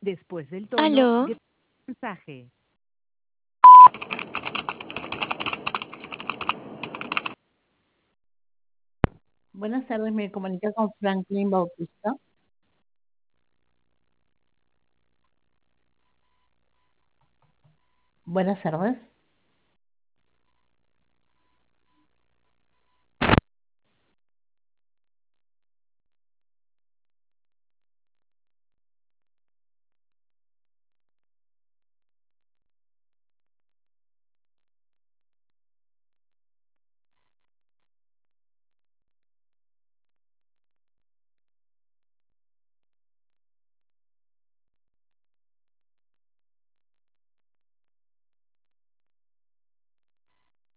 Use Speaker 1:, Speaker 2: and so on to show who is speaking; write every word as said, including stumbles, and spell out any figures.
Speaker 1: Después del tono,
Speaker 2: Aló,
Speaker 1: graba el mensaje.
Speaker 3: Buenas tardes, me comunica con Franklin Bautista. Buenas tardes.